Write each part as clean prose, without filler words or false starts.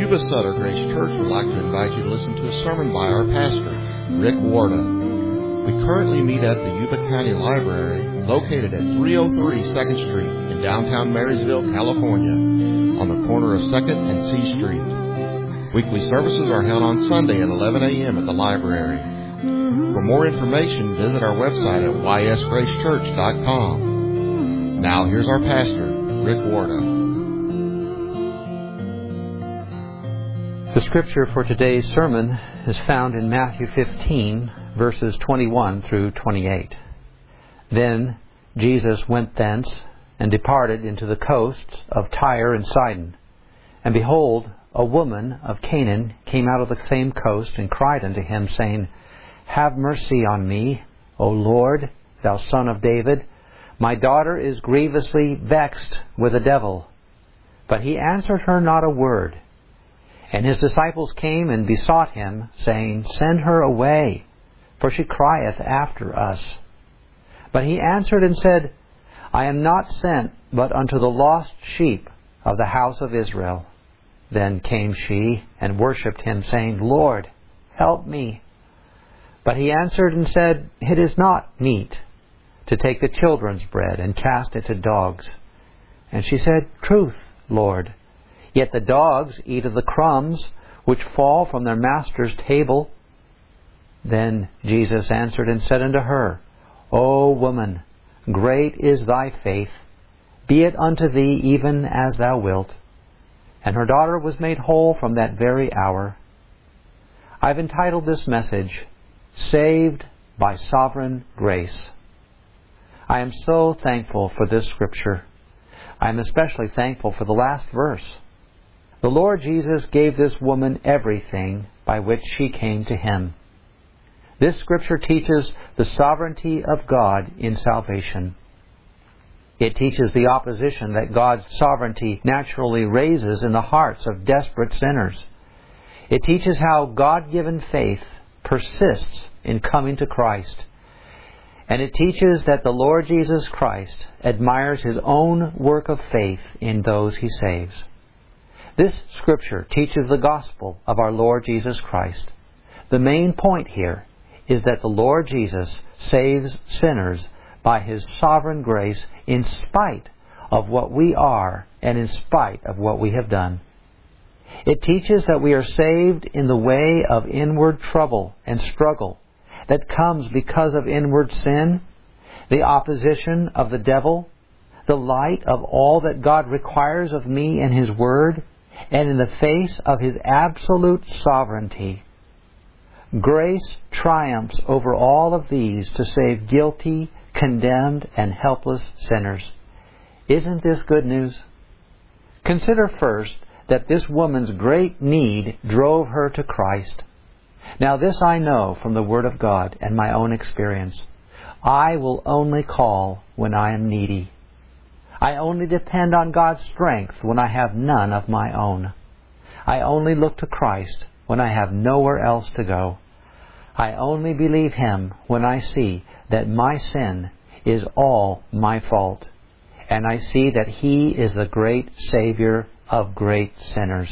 Yuba Sutter Grace Church would like to invite you to listen to a sermon by our pastor, Rick Warda. We currently meet at the Yuba County Library, located at 303 2nd Street in downtown Marysville, California, on the corner of 2nd and C Street. Weekly services are held on Sunday at 11 a.m. at the library. For more information, visit our website at ysgracechurch.com. Now here's our pastor, Rick Warda. The scripture for today's sermon is found in Matthew 15, verses 21 through 28. Then Jesus went thence and departed into the coasts of Tyre and Sidon. And behold, a woman of Canaan came out of the same coast and cried unto him, saying, Have mercy on me, O Lord, thou Son of David. My daughter is grievously vexed with a devil. But he answered her not a word. And his disciples came and besought him, saying, Send her away, for she crieth after us. But he answered and said, I am not sent but unto the lost sheep of the house of Israel. Then came she and worshipped him, saying, Lord, help me. But he answered and said, It is not meet to take the children's bread and cast it to dogs. And she said, Truth, Lord. Yet the dogs eat of the crumbs which fall from their master's table. Then Jesus answered and said unto her, O woman, great is thy faith. Be it unto thee even as thou wilt. And her daughter was made whole from that very hour. I've entitled this message, Saved by Sovereign Grace. I am so thankful for this scripture. I am especially thankful for the last verse. The Lord Jesus gave this woman everything by which she came to Him. This scripture teaches the sovereignty of God in salvation. It teaches the opposition that God's sovereignty naturally raises in the hearts of desperate sinners. It teaches how God-given faith persists in coming to Christ. And it teaches that the Lord Jesus Christ admires His own work of faith in those He saves. This scripture teaches the gospel of our Lord Jesus Christ. The main point here is that the Lord Jesus saves sinners by His sovereign grace in spite of what we are and in spite of what we have done. It teaches that we are saved in the way of inward trouble and struggle that comes because of inward sin, the opposition of the devil, the light of all that God requires of me in His Word, and in the face of His absolute sovereignty. Grace triumphs over all of these to save guilty, condemned, and helpless sinners. Isn't this good news? Consider first that this woman's great need drove her to Christ. Now this I know from the Word of God and my own experience. I will only call when I am needy. I only depend on God's strength when I have none of my own. I only look to Christ when I have nowhere else to go. I only believe Him when I see that my sin is all my fault, and I see that He is the great Savior of great sinners.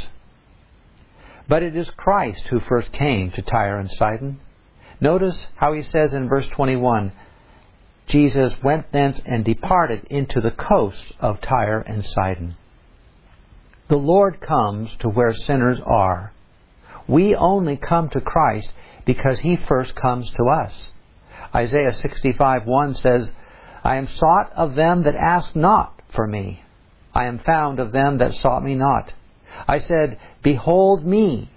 But it is Christ who first came to Tyre and Sidon. Notice how He says in verse 21, Jesus went thence and departed into the coasts of Tyre and Sidon. The Lord comes to where sinners are. We only come to Christ because He first comes to us. Isaiah 65:1 says, I am sought of them that ask not for me. I am found of them that sought me not. I said, Behold me,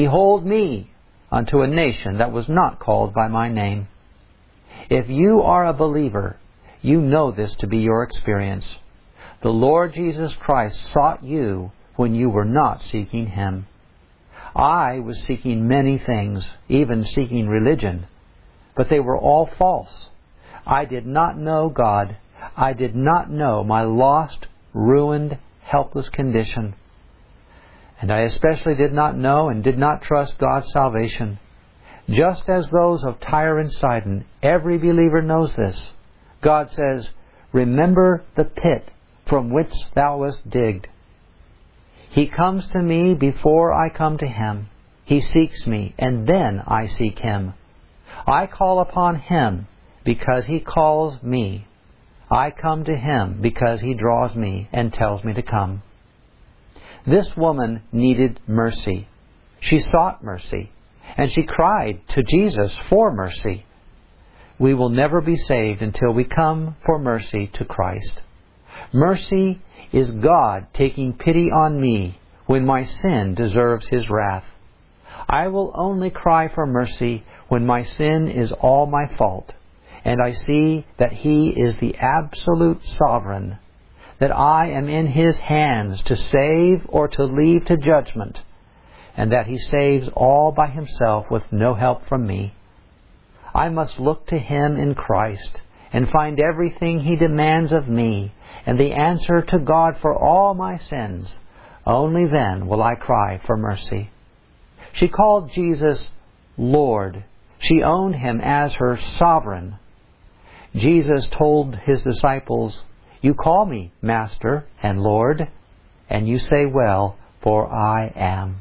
unto a nation that was not called by my name. If you are a believer, you know this to be your experience. The Lord Jesus Christ sought you when you were not seeking Him. I was seeking many things, even seeking religion, but they were all false. I did not know God. I did not know my lost, ruined, helpless condition. And I especially did not know and did not trust God's salvation. Just as those of Tyre and Sidon, every believer knows this. God says, Remember the pit from which thou wast digged. He comes to me before I come to Him. He seeks me, and then I seek Him. I call upon Him because He calls me. I come to Him because He draws me and tells me to come. This woman needed mercy. She sought mercy, and she cried to Jesus for mercy. We will never be saved until we come for mercy to Christ. Mercy is God taking pity on me when my sin deserves His wrath. I will only cry for mercy when my sin is all my fault, and I see that He is the absolute sovereign, that I am in His hands to save or to leave to judgment, and that He saves all by Himself with no help from me. I must look to Him in Christ and find everything He demands of me and the answer to God for all my sins. Only then will I cry for mercy. She called Jesus Lord. She owned Him as her sovereign. Jesus told His disciples, "You call me Master and Lord, and you say well, for I am."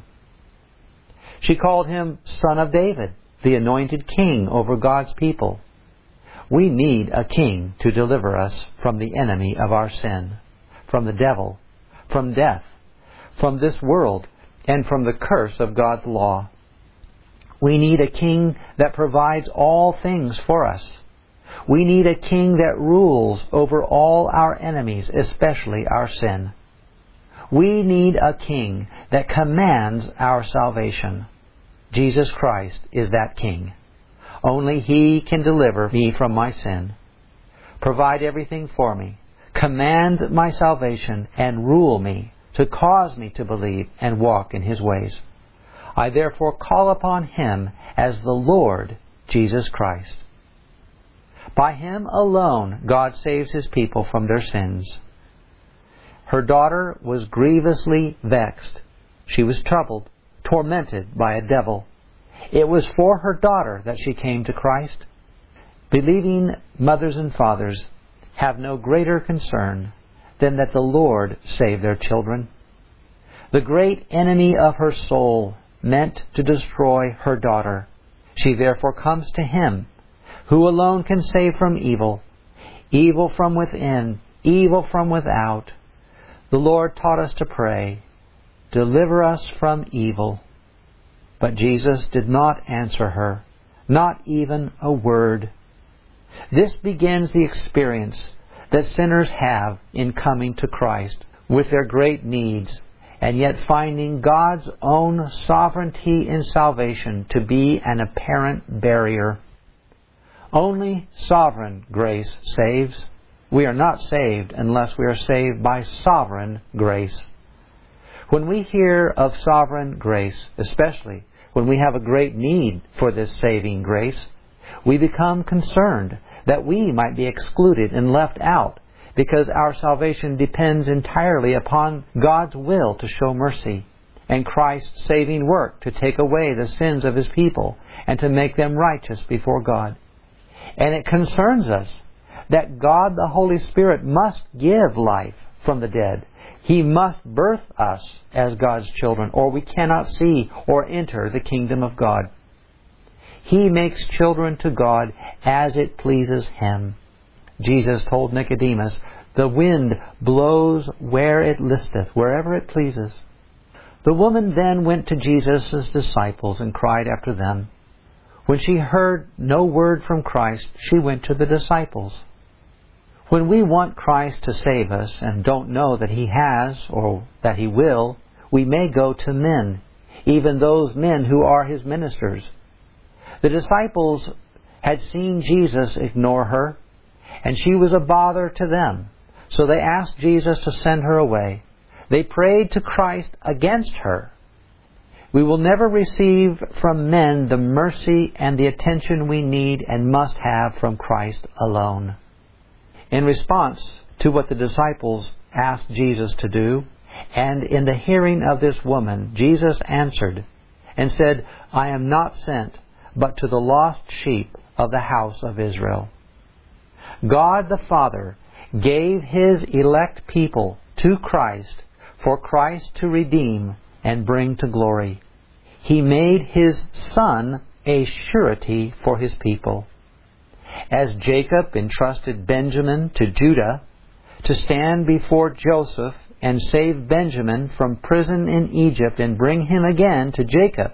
She called Him Son of David, the anointed King over God's people. We need a King to deliver us from the enemy of our sin, from the devil, from death, from this world, and from the curse of God's law. We need a King that provides all things for us. We need a King that rules over all our enemies, especially our sin. We need a King that commands our salvation. Jesus Christ is that King. Only He can deliver me from my sin, provide everything for me, command my salvation, and rule me to cause me to believe and walk in His ways. I therefore call upon Him as the Lord Jesus Christ. By Him alone God saves His people from their sins. Her daughter was grievously vexed. She was troubled, tormented by a devil. It was for her daughter that she came to Christ. Believing mothers and fathers have no greater concern than that the Lord save their children. The great enemy of her soul meant to destroy her daughter. She therefore comes to Him, who alone can save from evil, evil from within, evil from without. The Lord taught us to pray, "Deliver us from evil." But Jesus did not answer her, not even a word. This begins the experience that sinners have in coming to Christ with their great needs, and yet finding God's own sovereignty in salvation to be an apparent barrier. Only sovereign grace saves. We are not saved unless we are saved by sovereign grace. When we hear of sovereign grace, especially when we have a great need for this saving grace, we become concerned that we might be excluded and left out because our salvation depends entirely upon God's will to show mercy and Christ's saving work to take away the sins of His people and to make them righteous before God. And it concerns us that God the Holy Spirit must give life from the dead. He must birth us as God's children, or we cannot see or enter the kingdom of God. He makes children to God as it pleases Him. Jesus told Nicodemus, "The wind blows where it listeth, wherever it pleases." The woman then went to Jesus' disciples and cried after them. When she heard no word from Christ, she went to the disciples. When we want Christ to save us and don't know that He has or that He will, we may go to men, even those men who are His ministers. The disciples had seen Jesus ignore her, and she was a bother to them. So they asked Jesus to send her away. They prayed to Christ against her. We will never receive from men the mercy and the attention we need and must have from Christ alone. In response to what the disciples asked Jesus to do, and in the hearing of this woman, Jesus answered and said, "I am not sent but to the lost sheep of the house of Israel." God the Father gave His elect people to Christ for Christ to redeem and bring to glory. He made His Son a surety for His people. As Jacob entrusted Benjamin to Judah to stand before Joseph and save Benjamin from prison in Egypt and bring him again to Jacob,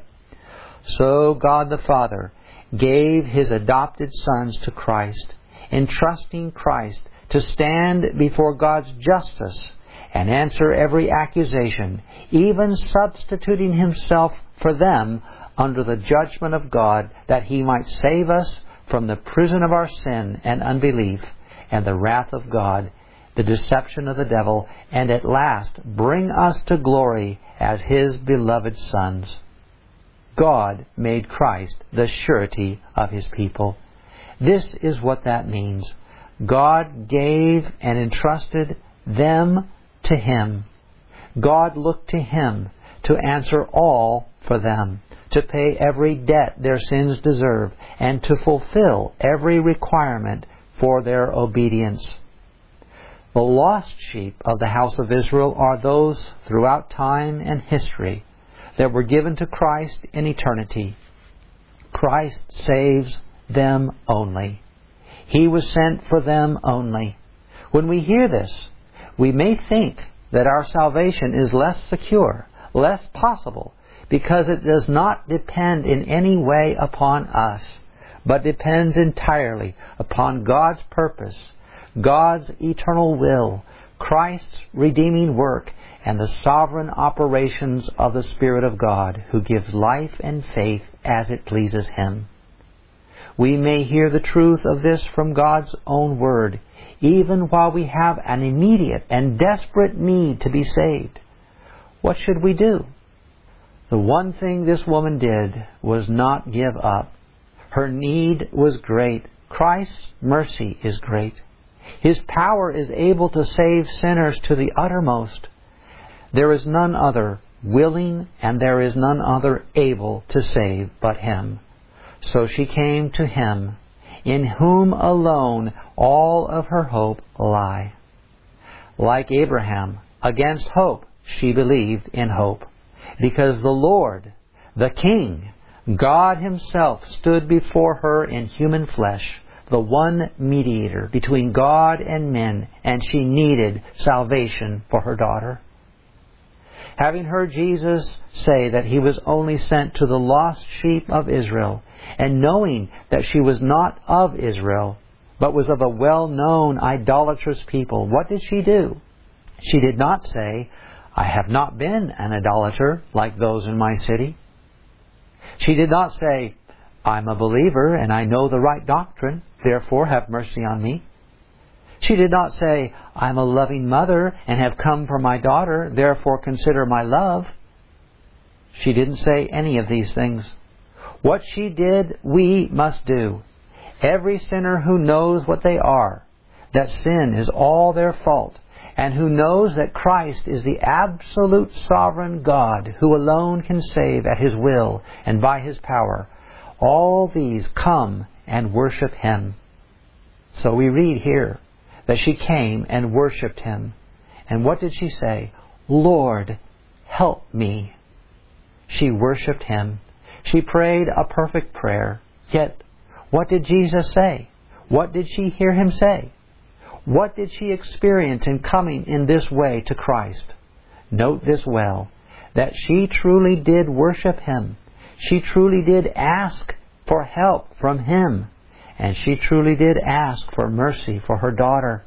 so God the Father gave His adopted sons to Christ, entrusting Christ to stand before God's justice and answer every accusation, even substituting Himself for them under the judgment of God, that He might save us from the prison of our sin and unbelief and the wrath of God, the deception of the devil, and at last bring us to glory as His beloved sons. God made Christ the surety of His people. This is what that means. God gave and entrusted them to Him. God looked to Him to answer all for them, to pay every debt their sins deserve, and to fulfill every requirement for their obedience. The lost sheep of the house of Israel are those throughout time and history that were given to Christ in eternity. Christ saves them only. He was sent for them only. When we hear this, we may think that our salvation is less secure, less possible, because it does not depend in any way upon us, but depends entirely upon God's purpose, God's eternal will, Christ's redeeming work, and the sovereign operations of the Spirit of God, who gives life and faith as it pleases Him. We may hear the truth of this from God's own Word, even while we have an immediate and desperate need to be saved. What should we do? The one thing this woman did was not give up. Her need was great. Christ's mercy is great. His power is able to save sinners to the uttermost. There is none other willing, and there is none other able to save but Him. So she came to Him, in whom alone all of her hope lie. Like Abraham, against hope she believed in hope, because the Lord, the King, God Himself stood before her in human flesh, the one mediator between God and men, and she needed salvation for her daughter. Having heard Jesus say that He was only sent to the lost sheep of Israel, and knowing that she was not of Israel, but was of a well-known idolatrous people, what did she do? She did not say, "I have not been an idolater like those in my city." She did not say, "I'm a believer and I know the right doctrine, therefore have mercy on me." She did not say, "I'm a loving mother and have come for my daughter, therefore consider my love." She didn't say any of these things. What she did, we must do. Every sinner who knows what they are, that sin is all their fault, and who knows that Christ is the absolute sovereign God who alone can save at His will and by His power, all these come and worship Him. So we read here that she came and worshipped Him. And what did she say? "Lord, help me." She worshipped Him. She prayed a perfect prayer. Yet, what did Jesus say? What did she hear Him say? What did she experience in coming in this way to Christ? Note this well, that she truly did worship Him. She truly did ask for help from Him. And she truly did ask for mercy for her daughter.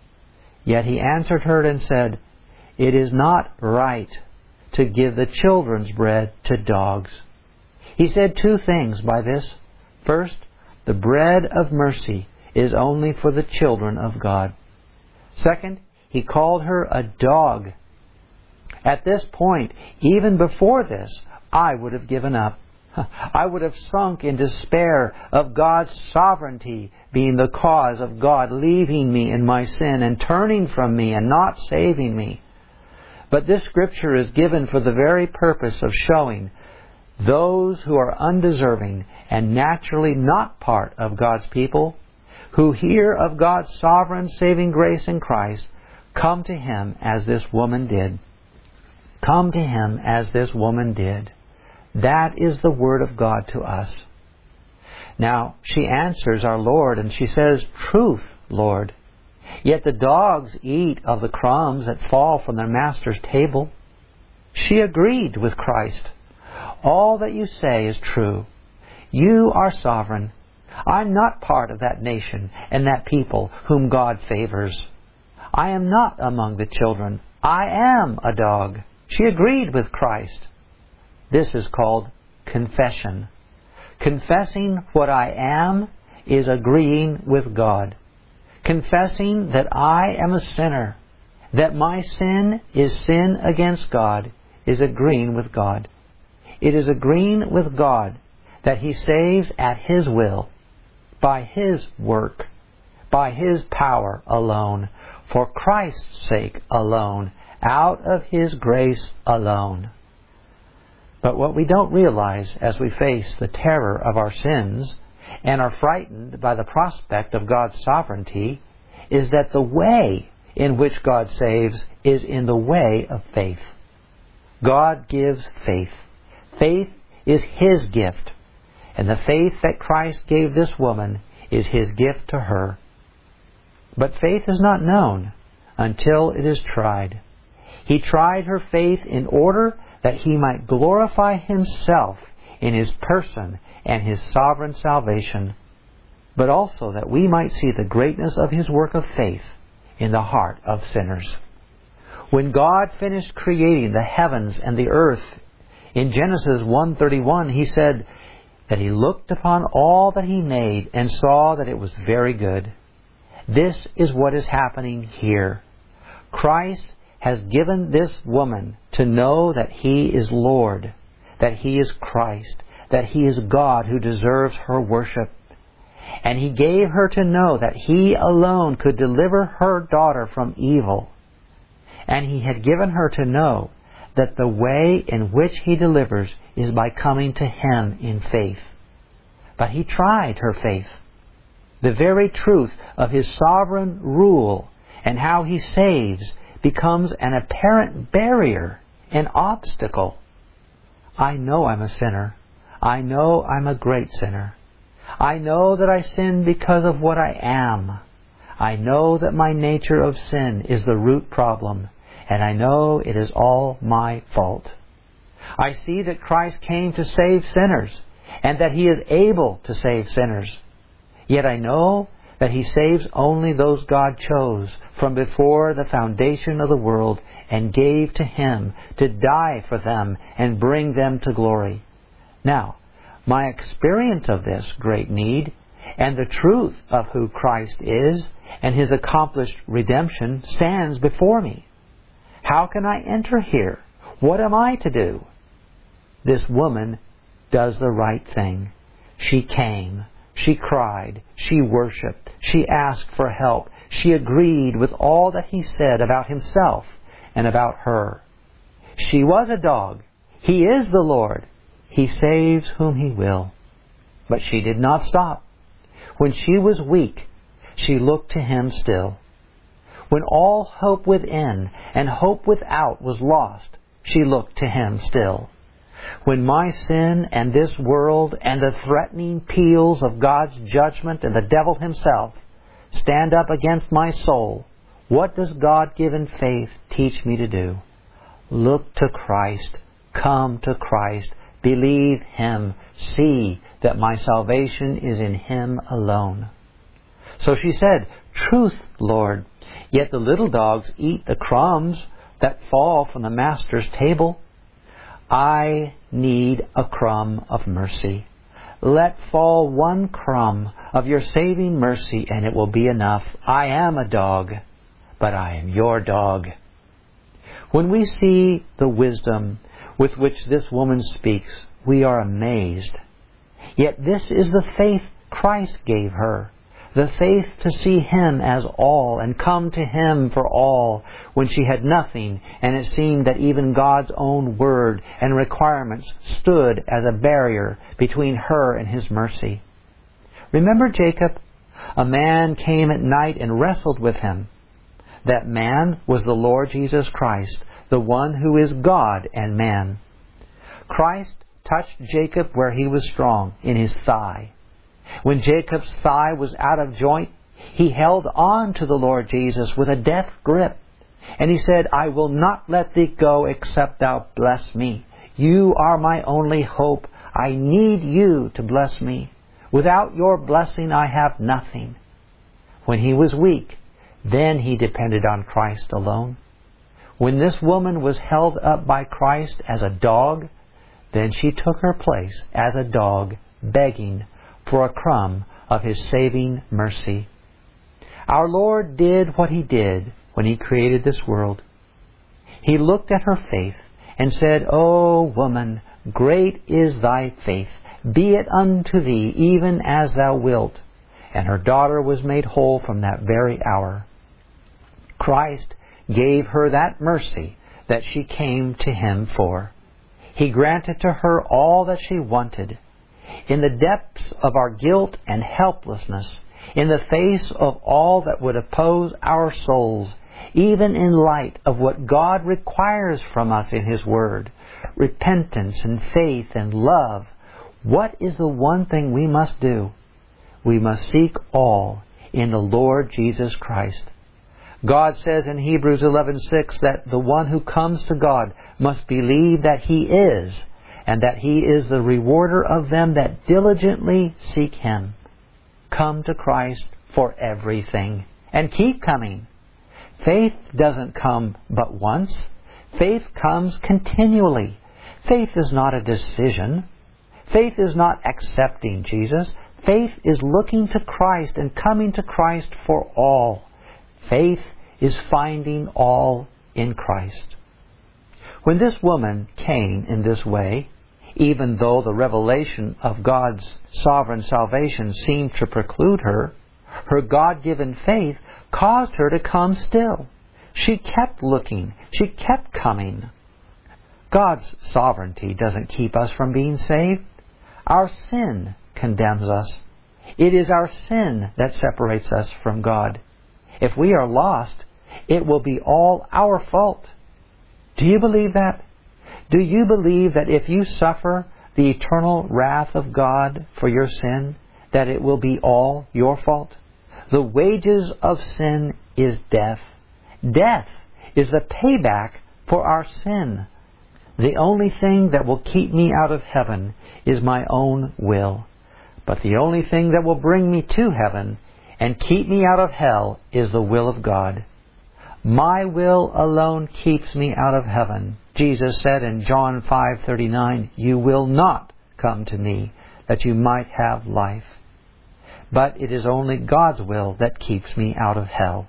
Yet He answered her and said, "It is not right to give the children's bread to dogs." He said two things by this. First, the bread of mercy is only for the children of God. Second, He called her a dog. At this point, even before this, I would have given up. I would have sunk in despair of God's sovereignty being the cause of God leaving me in my sin and turning from me and not saving me. But this Scripture is given for the very purpose of showing those who are undeserving and naturally not part of God's people, who hear of God's sovereign saving grace in Christ, come to Him as this woman did. Come to Him as this woman did. That is the Word of God to us. Now, she answers our Lord and she says, "Truth, Lord. Yet the dogs eat of the crumbs that fall from their master's table." She agreed with Christ. All that you say is true. You are sovereign. I'm not part of that nation and that people whom God favors. I am not among the children. I am a dog. She agreed with Christ. This is called confession. Confessing what I am is agreeing with God. Confessing that I am a sinner, that my sin is sin against God, is agreeing with God. It is agreeing with God that He saves at His will, by His work, by His power alone, for Christ's sake alone, out of His grace alone. But what we don't realize as we face the terror of our sins and are frightened by the prospect of God's sovereignty is that the way in which God saves is in the way of faith. God gives faith. Faith is His gift. And the faith that Christ gave this woman is His gift to her. But faith is not known until it is tried. He tried her faith in order that He might glorify Himself in His person and His sovereign salvation, but also that we might see the greatness of His work of faith in the heart of sinners. When God finished creating the heavens and the earth, in Genesis 1:31, He said that He looked upon all that He made and saw that it was very good. This is what is happening here. Christ has given this woman to know that He is Lord, that He is Christ, that He is God who deserves her worship. And He gave her to know that He alone could deliver her daughter from evil. And He had given her to know that the way in which He delivers is by coming to Him in faith. But He tried her faith. The very truth of His sovereign rule and how He saves becomes an apparent barrier, an obstacle. I know I'm a sinner. I know I'm a great sinner. I know that I sin because of what I am. I know that my nature of sin is the root problem, and I know it is all my fault. I see that Christ came to save sinners, and that He is able to save sinners. Yet I know that He saves only those God chose from before the foundation of the world and gave to Him to die for them and bring them to glory. Now, my experience of this great need and the truth of who Christ is and His accomplished redemption stands before me. How can I enter here? What am I to do? This woman does the right thing. She came. She cried. She worshipped. She asked for help. She agreed with all that He said about Himself and about her. She was a dog. He is the Lord. He saves whom He will. But she did not stop. When she was weak, she looked to Him still. When all hope within and hope without was lost, she looked to Him still. When my sin and this world and the threatening peals of God's judgment and the devil himself stand up against my soul, what does God-given faith teach me to do? Look to Christ. Come to Christ. Believe Him. See that my salvation is in Him alone. So she said, "Truth, Lord, yet the little dogs eat the crumbs that fall from the Master's table. I need a crumb of mercy. Let fall one crumb of your saving mercy, and it will be enough. I am a dog, but I am your dog." When we see the wisdom with which this woman speaks, we are amazed. Yet this is the faith Christ gave her. The faith to see Him as all and come to Him for all when she had nothing and it seemed that even God's own word and requirements stood as a barrier between her and His mercy. Remember Jacob? A man came at night and wrestled with him. That man was the Lord Jesus Christ, the one who is God and man. Christ touched Jacob where he was strong, in his thigh. When Jacob's thigh was out of joint, he held on to the Lord Jesus with a death grip. And he said, I will not let thee go except thou bless me. You are my only hope. I need you to bless me. Without your blessing I have nothing. When he was weak, then he depended on Christ alone. When this woman was held up by Christ as a dog, then she took her place as a dog, begging for a crumb of His saving mercy. Our Lord did what He did when He created this world. He looked at her faith and said, O woman, great is thy faith. Be it unto thee even as thou wilt. And her daughter was made whole from that very hour. Christ gave her that mercy that she came to Him for. He granted to her all that she wanted. In the depths of our guilt and helplessness, in the face of all that would oppose our souls, even in light of what God requires from us in His Word, repentance and faith and love, what is the one thing we must do? We must seek all in the Lord Jesus Christ. God says in Hebrews 11:6 that the one who comes to God must believe that He is, and that He is the rewarder of them that diligently seek Him. Come to Christ for everything, and keep coming. Faith doesn't come but once. Faith comes continually. Faith is not a decision. Faith is not accepting Jesus. Faith is looking to Christ and coming to Christ for all. Faith is finding all in Christ. When this woman came in this way, even though the revelation of God's sovereign salvation seemed to preclude her, her God-given faith caused her to come still. She kept looking. She kept coming. God's sovereignty doesn't keep us from being saved. Our sin condemns us. It is our sin that separates us from God. If we are lost, it will be all our fault. Do you believe that? Do you believe that if you suffer the eternal wrath of God for your sin, that it will be all your fault? The wages of sin is death. Death is the payback for our sin. The only thing that will keep me out of heaven is my own will. But the only thing that will bring me to heaven and keep me out of hell is the will of God. My will alone keeps me out of heaven. Jesus said in John 5:39, You will not come to me that you might have life. But it is only God's will that keeps me out of hell.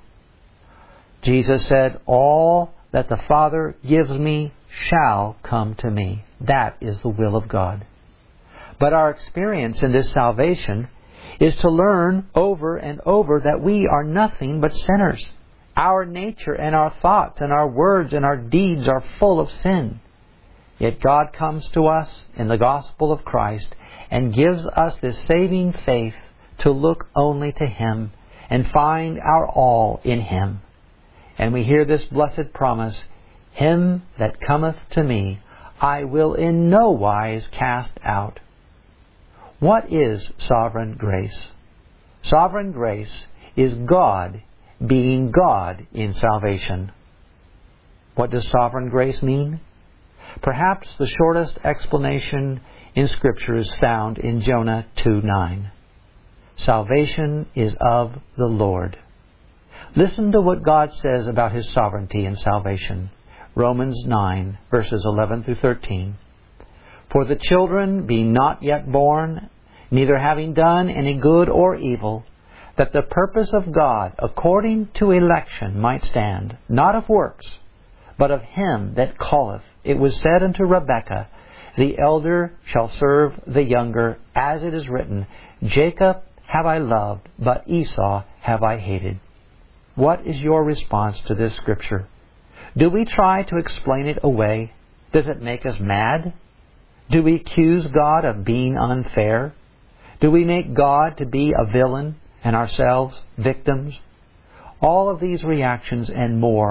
Jesus said, All that the Father gives me shall come to me. That is the will of God. But our experience in this salvation is to learn over and over that we are nothing but sinners. Our nature and our thoughts and our words and our deeds are full of sin. Yet God comes to us in the gospel of Christ and gives us this saving faith to look only to Him and find our all in Him. And we hear this blessed promise, Him that cometh to me, I will in no wise cast out. What is sovereign grace? Sovereign grace is God being God in salvation. What does sovereign grace mean? Perhaps the shortest explanation in Scripture is found in Jonah 2:9. Salvation is of the Lord. Listen to what God says about His sovereignty in salvation. Romans 9, verses 11 through 13. For the children being not yet born, neither having done any good or evil, that the purpose of God according to election might stand, not of works, but of Him that calleth. It was said unto Rebekah, The elder shall serve the younger, as it is written, Jacob have I loved, but Esau have I hated. What is your response to this Scripture? Do we try to explain it away? Does it make us mad? Do we accuse God of being unfair? Do we make God to be a villain and ourselves victims? All of these reactions and more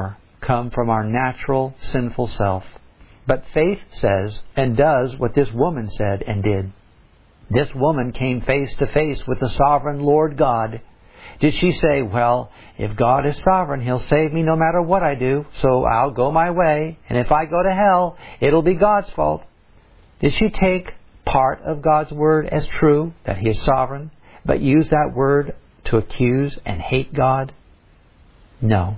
come from our natural sinful self. But faith says and does what this woman said and did. This woman came face to face with the sovereign Lord God. Did she say, well, if God is sovereign, He'll save me no matter what I do, so I'll go my way, and if I go to hell, it'll be God's fault? Did she take part of God's Word as true, that He is sovereign, but use that Word to accuse and hate God? No.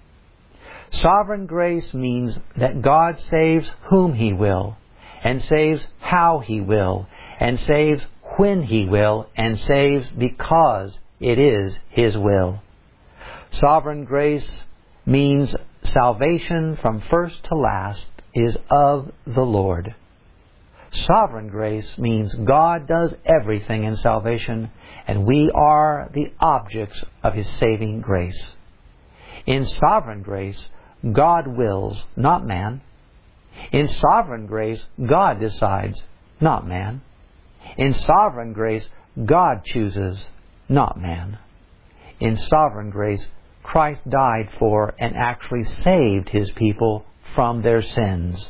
Sovereign grace means that God saves whom He will, and saves how He will, and saves when He will, and saves because it is His will. Sovereign grace means salvation from first to last is of the Lord. Sovereign grace means God does everything in salvation, and we are the objects of His saving grace. In sovereign grace, God wills, not man. In sovereign grace, God decides, not man. In sovereign grace, God chooses, not man. In sovereign grace, Christ died for and actually saved His people from their sins,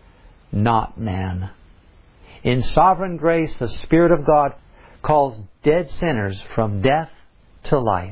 not man. In sovereign grace, the Spirit of God calls dead sinners from death to life.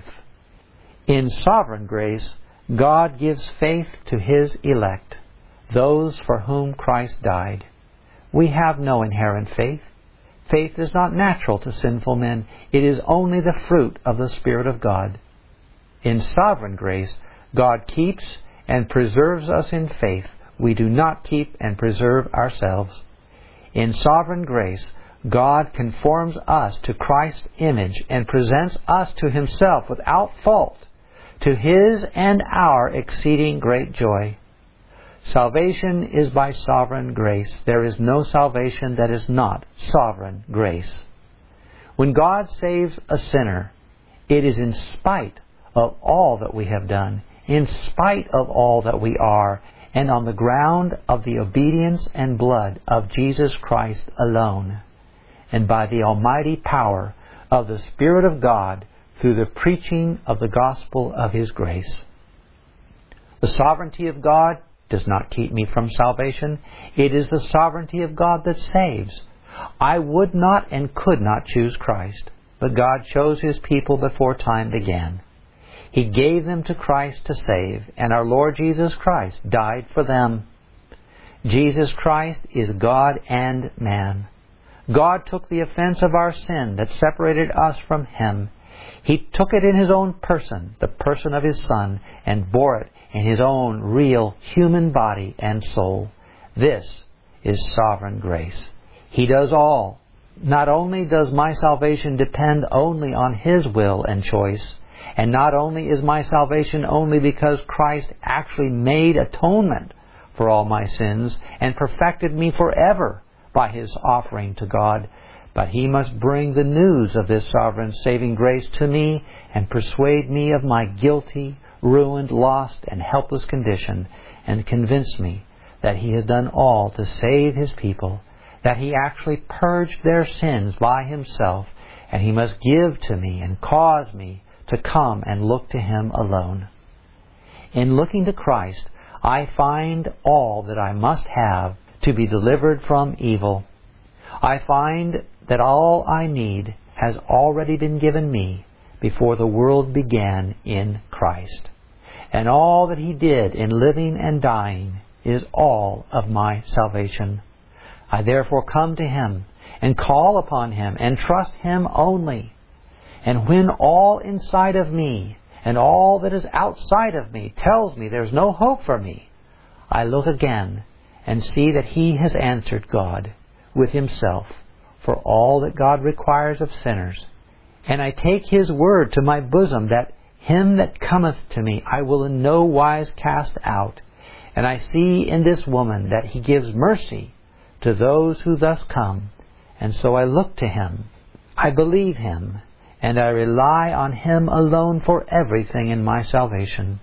In sovereign grace, God gives faith to His elect, those for whom Christ died. We have no inherent faith. Faith is not natural to sinful men. It is only the fruit of the Spirit of God. In sovereign grace, God keeps and preserves us in faith. We do not keep and preserve ourselves. In sovereign grace, God conforms us to Christ's image and presents us to Himself without fault, to His and our exceeding great joy. Salvation is by sovereign grace. There is no salvation that is not sovereign grace. When God saves a sinner, it is in spite of all that we have done, in spite of all that we are, and on the ground of the obedience and blood of Jesus Christ alone, and by the almighty power of the Spirit of God through the preaching of the gospel of His grace. The sovereignty of God does not keep me from salvation. It is the sovereignty of God that saves. I would not and could not choose Christ, but God chose His people before time began. He gave them to Christ to save, and our Lord Jesus Christ died for them. Jesus Christ is God and man. God took the offense of our sin that separated us from Him. He took it in His own person, the person of His Son, and bore it in His own real human body and soul. This is sovereign grace. He does all. Not only does my salvation depend only on His will and choice, and not only is my salvation only because Christ actually made atonement for all my sins and perfected me forever by His offering to God, but He must bring the news of this sovereign saving grace to me and persuade me of my guilty, ruined, lost, and helpless condition, and convince me that He has done all to save His people, that He actually purged their sins by Himself, and He must give to me and cause me to come and look to Him alone. In looking to Christ, I find all that I must have to be delivered from evil. I find that all I need has already been given me before the world began in Christ. And all that He did in living and dying is all of my salvation. I therefore come to Him and call upon Him and trust Him only. And when all inside of me and all that is outside of me tells me there's no hope for me, I look again and see that He has answered God with Himself for all that God requires of sinners. And I take His word to my bosom that him that cometh to me I will in no wise cast out. And I see in this woman that He gives mercy to those who thus come. And so I look to Him. I believe Him. And I rely on Him alone for everything in my salvation.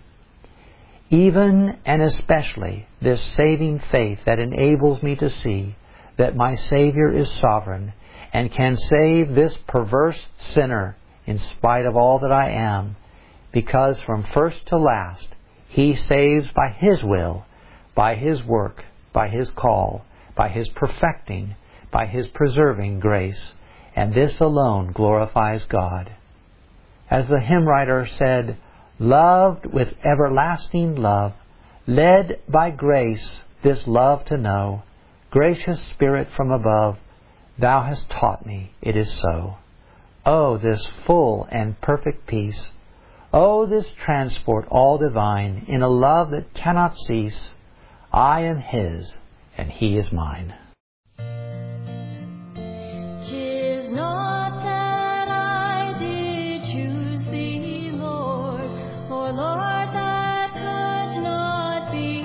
Even and especially this saving faith that enables me to see that my Savior is sovereign and can save this perverse sinner in spite of all that I am, because from first to last He saves by His will, by His work, by His call, by His perfecting, by His preserving grace, and this alone glorifies God. As the hymn writer said, loved with everlasting love, led by grace this love to know, gracious Spirit from above, Thou hast taught me it is so. Oh, this full and perfect peace! Oh, this transport all divine, in a love that cannot cease. I am His, and He is mine. 'Tis not that I did choose Thee, Lord, or Lord, that could not be.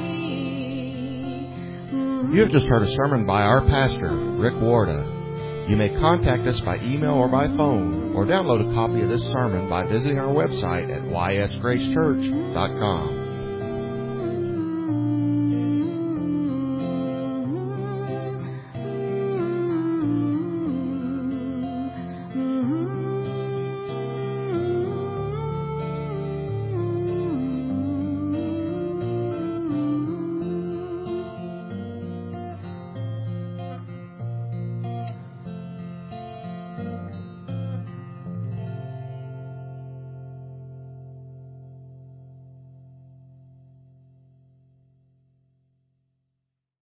You have just heard a sermon by our pastor, Rick Warda. You may contact us by email or by phone, or download a copy of this sermon by visiting our website at ysgracechurch.com.